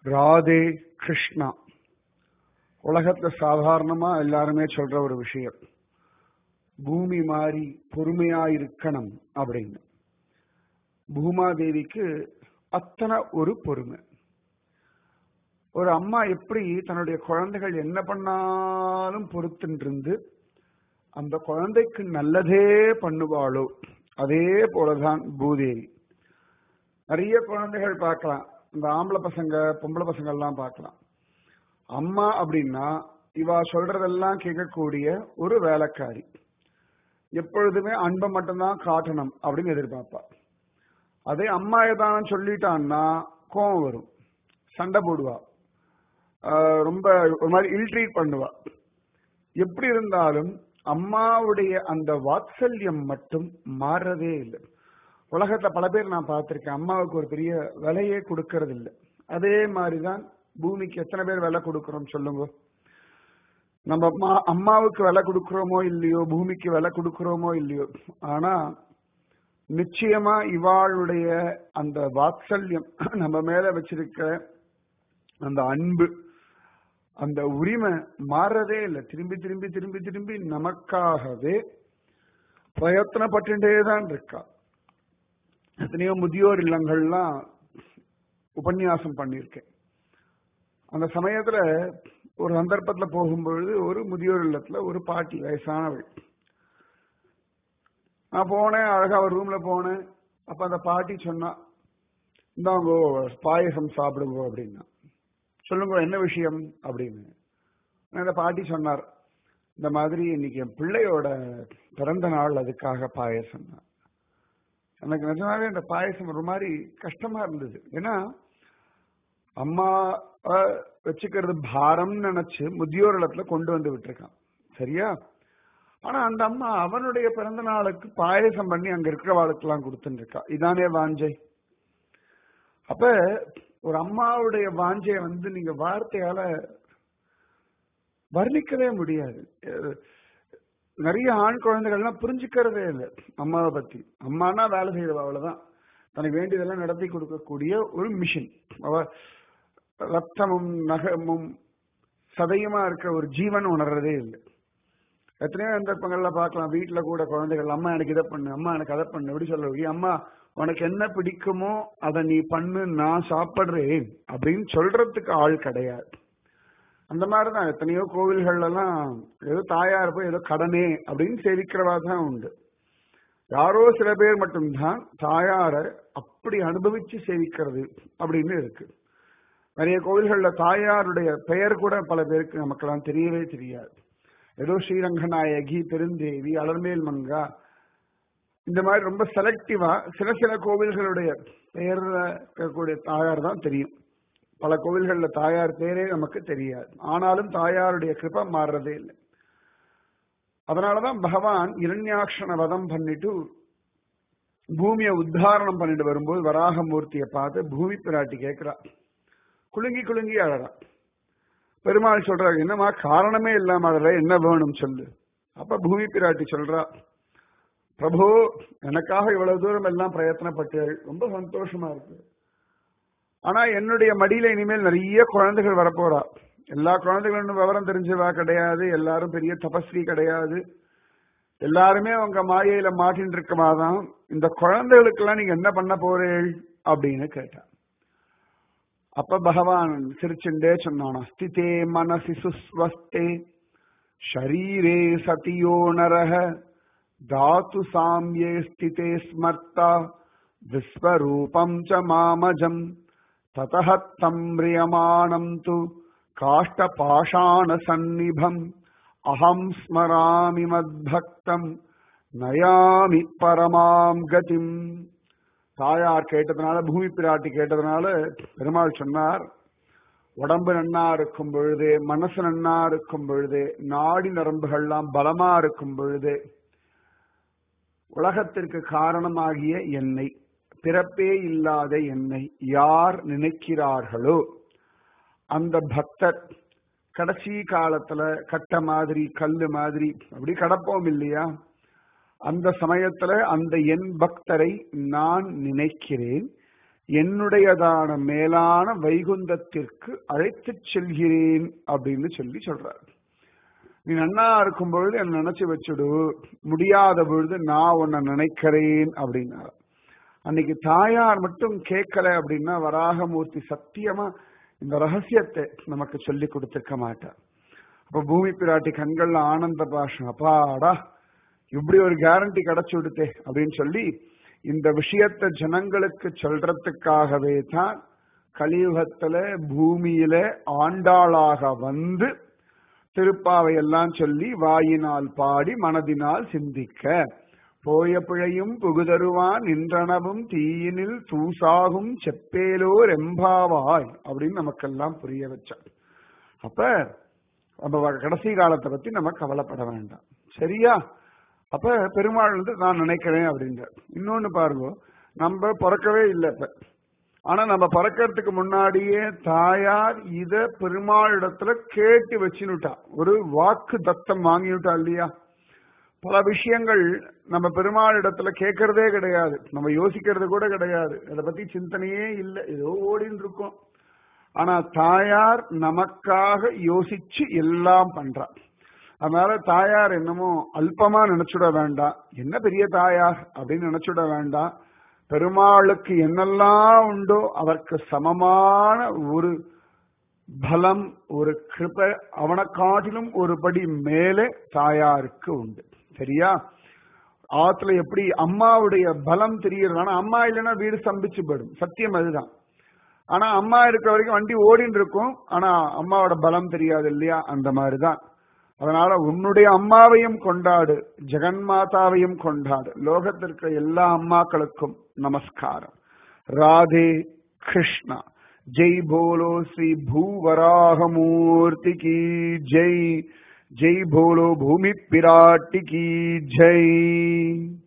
ராதே கிருஷ்ணா. உலகத்துல சாதாரணமா எல்லாருமே சொல்ற ஒரு விஷயம், பூமி மாறி பொறுமையா இருக்கணும் அப்படின்னு. பூமாதேவிக்கு அத்தனை ஒரு பொறுமை. ஒரு அம்மா எப்படி தன்னுடைய குழந்தைகள் என்ன பண்ணாலும் பொறுத்துட்டு இருந்து அந்த குழந்தைக்கு நல்லதே பண்ணுவாளோ அதே போலதான் பூதேவி. நிறைய குழந்தைகள் பார்க்கலாம், இந்த ஆம்பளை பசங்க பொம்பளை பசங்க எல்லாம் பார்க்கலாம். அம்மா அப்படின்னா இவா சொல்றதெல்லாம் கேட்கக்கூடிய ஒரு வேலைக்காரி. எப்பொழுதுமே அன்பை மட்டும்தான் காட்டணும் அப்படின்னு எதிர்பார்ப்பா. அதே அம்மா ஏதானும் சொல்லிட்டான்னா கோவம் வரும், சண்டை போடுவா, ரொம்ப ஒரு மாதிரி இல்ட்ரீட் பண்ணுவா. எப்படி இருந்தாலும் அம்மாவுடைய அந்த வாத்சல்யம் மட்டும் மாறவே இல்லை. உலகத்துல பல பேர் நான் பார்த்திருக்கேன், அம்மாவுக்கு ஒரு பெரிய விலையே கொடுக்கறது இல்லை. அதே மாதிரிதான் பூமிக்கு எத்தனை பேர் விலை கொடுக்கிறோம் சொல்லுங்க. நம்ம அம்மாவுக்கு விலை கொடுக்கிறோமோ இல்லையோ, பூமிக்கு விலை கொடுக்கிறோமோ இல்லையோ, ஆனா நிச்சயமா இவாளுடைய அந்த வாத்சல்யம், நம்ம மேல வச்சிருக்க அந்த அன்பு, அந்த உரிமை மாறதே இல்லை. திரும்பி திரும்பி திரும்பி திரும்பி நமக்காகவே பிரயத்தனப்பட்டுட்டே தான் இருக்கா. எத்தனையோ முதியோர் இல்லங்கள்லாம் உபன்யாசம் பண்ணியிருக்கேன். அந்த சமயத்துல ஒரு சந்தர்ப்பத்துல போகும்பொழுது ஒரு முதியோர் இல்லத்துல ஒரு பாட்டி, வயசானவள். நான் போனேன், அழகா ஒரு ரூம்ல போனேன். அப்ப அந்த பாட்டி சொன்னா, இந்தாங்கோ பாயசம் சாப்பிடுங்க அப்படின்னா. சொல்லுங்க என்ன விஷயம் அப்படின்னு. அந்த பாட்டி சொன்னார், இந்த மாதிரி இன்னைக்கு என் பிள்ளையோட பிறந்த நாள், அதுக்காக பாயசம். எனக்கு நிஜமாவே இந்த பாயசம் ஒரு மாதிரி கஷ்டமா இருந்தது. ஏன்னா அம்மா வச்சுக்கிறது பாரம் நினைச்சு முதியோர் இல்லத்துல கொண்டு வந்து விட்டுருக்கான், சரியா? ஆனா அந்த அம்மா அவனுடைய பிறந்த நாளுக்கு பாயசம் பண்ணி அங்க இருக்கிறவாளுக்கு எல்லாம் கொடுத்துட்டு இருக்கா. இதானே வாஞ்சை. அப்ப ஒரு அம்மாவுடைய வாஞ்சையை நீங்க வார்த்தையால வர்ணிக்கவே முடியாது. நிறைய ஆண் குழந்தைகள்லாம் புரிஞ்சுக்கிறதே இல்லை அம்மாவை பத்தி. அம்மானா வேலை செய்யறவ, அவ்வளவுதான். தனக்கு வேண்டியதெல்லாம் நடத்தி கொடுக்கக்கூடிய ஒரு மிஷின். அவ ரத்தமும் நகமும் சதையுமா இருக்கிற ஒரு ஜீவன் உணர்றதே இல்லை. எத்தனையோ சந்தர்ப்பங்கள்ல பார்க்கலாம், வீட்டுல கூட குழந்தைகள் அம்மா எனக்கு இதை பண்ணு, அம்மா எனக்கு அதை பண்ணு எப்படி சொல்ல, அம்மா உனக்கு என்ன பிடிக்குமோ அதை நீ பண்ணு, நான் சாப்பிடுறேன் அப்படின்னு சொல்றதுக்கு ஆள் கிடையாது. அந்த மாதிரிதான் எத்தனையோ கோவில்கள் எல்லாம் ஏதோ தாயார் போய் ஏதோ கடனே அப்படின்னு சேவிக்கிறவா தான் உண்டு. யாரோ சில பேர் மட்டும்தான் தாயார அப்படி அனுபவிச்சு சேவிக்கிறது அப்படின்னு இருக்கு. நிறைய கோவில்கள்ல தாயாருடைய பெயர் கூட பல பேருக்கு நமக்கெல்லாம் தெரியவே தெரியாது. ஏதோ ஸ்ரீரங்கநாயகி, பெருந்தேவி, அலர்மேல் மங்கா, இந்த மாதிரி ரொம்ப செலக்டிவா சில கோவில்களுடைய பெயர்ல இருக்கக்கூடிய தாயார் தான் தெரியும். பல கோவில்கள்ல தாயார் பேரே நமக்கு தெரியாது. ஆனாலும் தாயாருடைய கிருபை மாறுறதே இல்லை. அதனாலதான் பகவான் இரண்யாக்ஷன வதம் பண்ணிட்டு பூமியை உத்தாரணம் பண்ணிட்டு வரும்போது வராகமூர்த்தியை பார்த்து பூமி பிராட்டி கேட்கிறா, குலுங்கி குலுங்கி அழறா. பெருமாள் சொல்றாரு, என்னமா காரணமே இல்லாம அழற, என்ன வேணும் சொல்லு. அப்ப பூமி பிராட்டி சொல்றா, பிரபு எனக்காக இவ்வளவு தூரம் எல்லாம் பிரயத்தனப்பட்டு ரொம்ப சந்தோஷமா இருக்கு. ஆனா என்னுடைய மடியில இனிமேல் நிறைய குழந்தைகள் வரப்போறா. எல்லா குழந்தைகளும் விவரம் தெரிஞ்சவா கிடையாது, எல்லாரும் பெரிய தபஸ்வி கிடையாது, எல்லாருமே அவங்க மாயையில மாட்டின்னு இருக்கமாதான். இந்த குழந்தைகளுக்கெல்லாம் நீங்க என்ன பண்ண போறீள் அப்படின்னு கேட்டா. அப்ப பகவான் சிரிச்சுண்டே சொன்னானா, ஸ்திதே மனசி சுஸ்வஸ்தே ஷரீரே சதியோ நரஹ தாத்து சாம்யே ஸ்திதே ஸ்மர்த்தா விஸ்வரூபம் ச மாமஜம் ததஹத்தம் ம்ரியமாணம் து காஷ்ட பாஷாண சந்நிபம் அஹம் ஸ்மராமி மத்பக்தம் நயாமி பரமாம் கதிம். தாயார் கேட்டதுனால, பூமி பிராட்டி கேட்டதுனால பெருமாள் சொன்னார், உடம்பு நன்னா இருக்கும் பொழுது, மனசு நன்னா இருக்கும் பொழுது, நாடி நரம்புகள்லாம் பலமா இருக்கும் பொழுது, உலகத்திற்கு காரணமாகிய என்னை, பிறப்பே இல்லாத என்னை யார் நினைக்கிறார்களோ அந்த பக்தர் கடைசி காலத்துல கட்ட மாதிரி கல்லு மாதிரி அப்படி கடப்போம் இல்லையா, அந்த சமயத்துல அந்த என் பக்தரை நான் நினைக்கிறேன். என்னுடையதான மேலான வைகுந்தத்திற்கு அழைத்துச் செல்கிறேன் அப்படின்னு சொல்றார். நீ நன்னா இருக்கும் பொழுது என்ன நினைச்சு வச்சுடு, முடியாத பொழுது நான் உன்னை நினைக்கிறேன் அப்படின்னாரு. அன்னைக்கு தாயார் மட்டும் கேட்கல அப்படின்னா வராகமூர்த்தி சத்தியமா இந்த ரகசியத்தை நமக்கு சொல்லி கொடுத்திருக்க மாட்டார். அப்ப பூமி பிராட்டி கண்கள்ல ஆனந்த பாஷம், அப்பாடா இப்படி ஒரு கேரண்டி கிடைச்சு விடுத்தே அப்படின்னு சொல்லி இந்த விஷயத்தை ஜனங்களுக்கு சொல்றதுக்காகவே தான் கலியுகத்துல பூமியில ஆண்டாளாக வந்து திருப்பாவை எல்லாம் சொல்லி வாயினால் பாடி மனதினால் சிந்திக்க போய பிழையும் புகுதருவான் நின்றனவும் தீயினில் தூசாகும் செப்பேலோர் எம்பாவாய் அப்படின்னு நமக்கெல்லாம் புரிய வச்சார். அப்ப நம்ம கடைசி காலத்தை பத்தி நம்ம கவலைப்பட வேண்டாம், சரியா? அப்ப பெருமாள் வந்து நான் நினைக்கிறேன் அப்படின்ற. இன்னொன்னு பாருங்க, நம்ம பிறக்கவே இல்லை இப்ப, ஆனா நம்ம பிறக்கிறதுக்கு முன்னாடியே தாயார் இத பெருமாள் இடத்துல கேட்டு வச்சுனுட்டா, ஒரு வாக்கு தத்தம் வாங்கினுட்டா இல்லையா? பல விஷயங்கள் நம்ம பெருமாள் இடத்துல கேட்கறதே கிடையாது, நம்ம யோசிக்கிறது கூட கிடையாது, அதை பத்தி சிந்தனையே இல்லை, ஏதோ ஓடின்னு இருக்கும். ஆனா தாயார் நமக்காக யோசிச்சு எல்லாம் பண்றா. அதனால தாயார் என்னமோ அல்பமா நினைச்சுட வேண்டாம், என்ன பெரிய தாயார் அப்படின்னு நினைச்சுட வேண்டாம். பெருமாளுக்கு என்னெல்லாம் உண்டோ அதற்கு சமமான ஒரு பலம், ஒரு கிருபை, அவனை காட்டிலும் ஒரு படி மேலே தாயாருக்கு உண்டு, சரியா? ஆத்துல எப்படி அம்மாவுடைய பலம் தெரியுது, ஆனா அம்மா இல்லைன்னா வீடு ஸ்தம்பிச்சு போயிடும், சத்தியம் அதுதான். ஆனா அம்மா இருக்கிற வரைக்கும் வண்டி ஓடின்னு இருக்கும், ஆனா அம்மாவோட பலம் தெரியாது இல்லையா? அந்த மாதிரிதான். அதனால உன்னுடைய அம்மாவையும் கொண்டாடு, ஜெகன்மாதாவையும் கொண்டாடு. லோகத்திற்கு எல்லா அம்மாக்களுக்கும் நமஸ்காரம். ராதே கிருஷ்ணா. ஜெய் போலோ ஸ்ரீ பூவராகமூர்த்தி கி ஜெய். ஜெய் போலோ பூமி பிராட்டி கி ஜெய்.